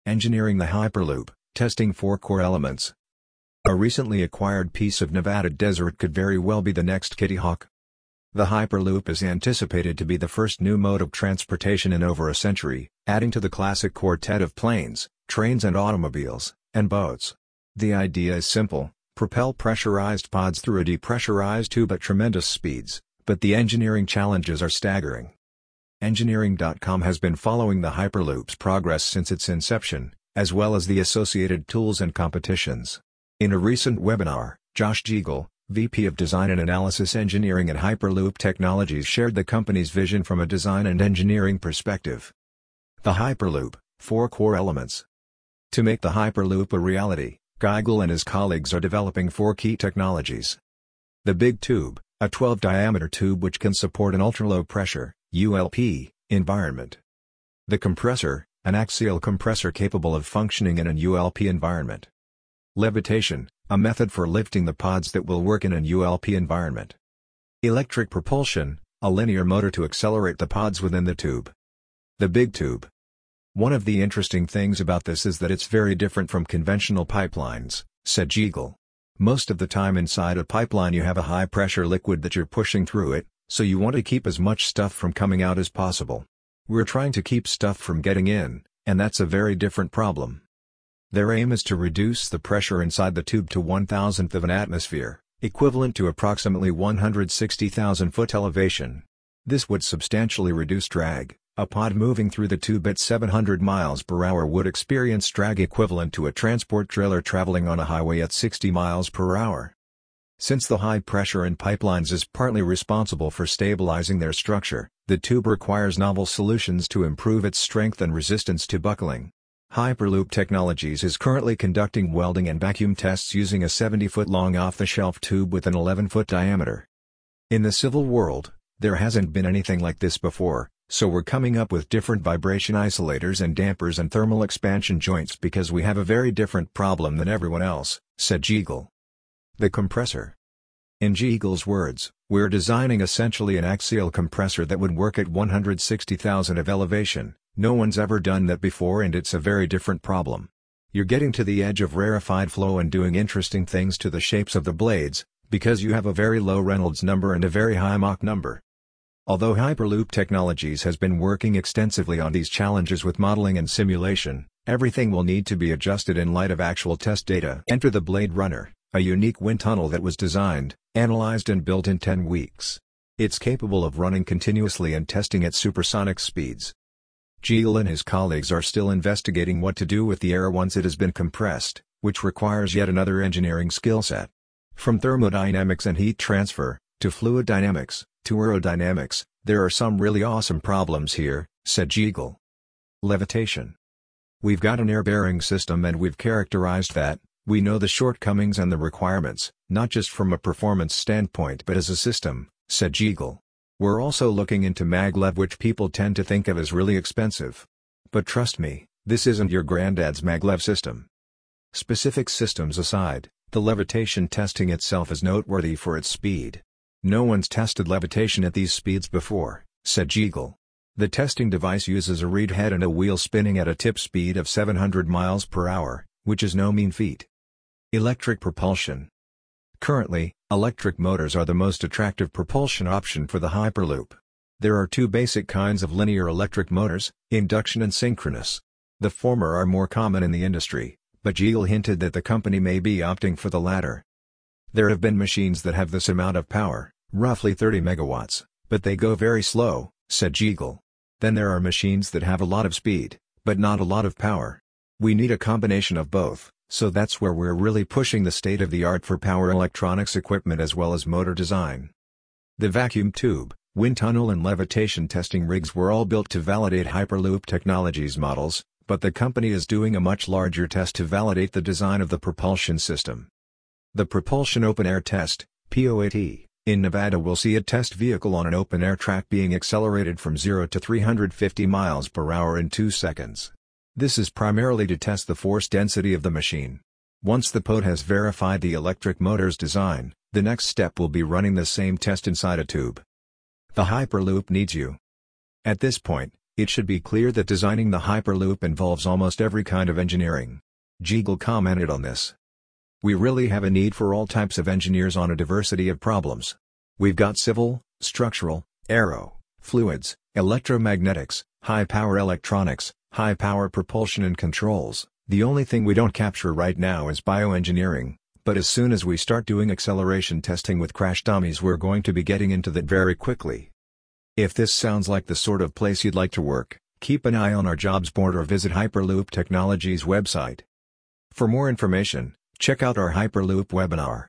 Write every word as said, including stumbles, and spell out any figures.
Engineering the Hyperloop, testing four core elements. A recently acquired piece of Nevada desert could very well be the next Kitty Hawk. The Hyperloop is anticipated to be the first new mode of transportation in over a century, adding to the classic quartet of planes, trains and automobiles, and boats. The idea is simple: propel pressurized pods through a depressurized tube at tremendous speeds, but the engineering challenges are staggering. Engineering dot com has been following the Hyperloop's progress since its inception, as well as the associated tools and competitions. In a recent webinar, Josh Jeagle, V P of Design and Analysis Engineering at Hyperloop Technologies, shared the company's vision from a design and engineering perspective. The Hyperloop, four core elements. To make the Hyperloop a reality, Jeagle and his colleagues are developing four key technologies. The Big Tube, a twelve diameter tube which can support an ultra-low pressure U L P environment. The Compressor, an axial compressor capable of functioning in an U L P environment. Levitation, a method for lifting the pods that will work in an U L P environment. Electric Propulsion, a linear motor to accelerate the pods within the tube. The Big Tube. One of the interesting things about this is that it's very different from conventional pipelines, said Jeagle. Most of the time inside a pipeline you have a high-pressure liquid that you're pushing through it, so you want to keep as much stuff from coming out as possible. We're trying to keep stuff from getting in, and that's a very different problem. Their aim is to reduce the pressure inside the tube to one thousandth of an atmosphere, equivalent to approximately one hundred sixty thousand foot elevation. This would substantially reduce drag. A pod moving through the tube at seven hundred miles per hour would experience drag equivalent to a transport trailer traveling on a highway at sixty miles per hour. Since the high pressure in pipelines is partly responsible for stabilizing their structure, the tube requires novel solutions to improve its strength and resistance to buckling. Hyperloop Technologies is currently conducting welding and vacuum tests using a seventy foot long off-the-shelf tube with an eleven foot diameter. In the civil world, there hasn't been anything like this before, so we're coming up with different vibration isolators and dampers and thermal expansion joints because we have a very different problem than everyone else, said Jeagle. The Compressor. In Jeagle's words, we're designing essentially an axial compressor that would work at one hundred sixty thousand of elevation. No one's ever done that before and it's a very different problem. You're getting to the edge of rarefied flow and doing interesting things to the shapes of the blades, because you have a very low Reynolds number and a very high Mach number. Although Hyperloop Technologies has been working extensively on these challenges with modeling and simulation, everything will need to be adjusted in light of actual test data. Enter the Blade Runner, a unique wind tunnel that was designed, analyzed and built in ten weeks. It's capable of running continuously and testing at supersonic speeds. Jeagle and his colleagues are still investigating what to do with the air once it has been compressed, which requires yet another engineering skill set. From thermodynamics and heat transfer, to fluid dynamics, to aerodynamics, there are some really awesome problems here, said Jeagle. Levitation. We've got an air-bearing system and we've characterized that. We know the shortcomings and the requirements, not just from a performance standpoint but as a system, said Jeagle. We're also looking into maglev, which people tend to think of as really expensive. But trust me, this isn't your granddad's maglev system. Specific systems aside, the levitation testing itself is noteworthy for its speed. No one's tested levitation at these speeds before, said Jeagle. The testing device uses a reed head and a wheel spinning at a tip speed of seven hundred miles per hour, which is no mean feat. Electric propulsion. Currently, electric motors are the most attractive propulsion option for the Hyperloop. There are two basic kinds of linear electric motors, induction and synchronous. The former are more common in the industry, but Jeagle hinted that the company may be opting for the latter. There have been machines that have this amount of power, roughly thirty megawatts, but they go very slow, said Jeagle. Then there are machines that have a lot of speed, but not a lot of power. We need a combination of both, so that's where we're really pushing the state-of-the-art for power electronics equipment as well as motor design. The vacuum tube, wind tunnel and levitation testing rigs were all built to validate Hyperloop Technologies models, but the company is doing a much larger test to validate the design of the propulsion system. The Propulsion Open Air Test, P O A T, in Nevada will see a test vehicle on an open-air track being accelerated from zero to three hundred fifty miles per hour in two seconds. This is primarily to test the force density of the machine. Once the P O T has verified the electric motor's design, the next step will be running the same test inside a tube. The Hyperloop needs you. At this point, It should be clear that designing the Hyperloop involves almost every kind of engineering. Jeegle commented on this. We really have a need for all types of engineers on a diversity of problems. We've got civil, structural, aero, fluids, electromagnetics, high-power electronics, high-power propulsion and controls. The only thing we don't capture right now is bioengineering, but as soon as we start doing acceleration testing with crash dummies we're going to be getting into that very quickly. If this sounds like the sort of place you'd like to work, keep an eye on our jobs board or visit Hyperloop Technologies website. For more information, check out our Hyperloop webinar.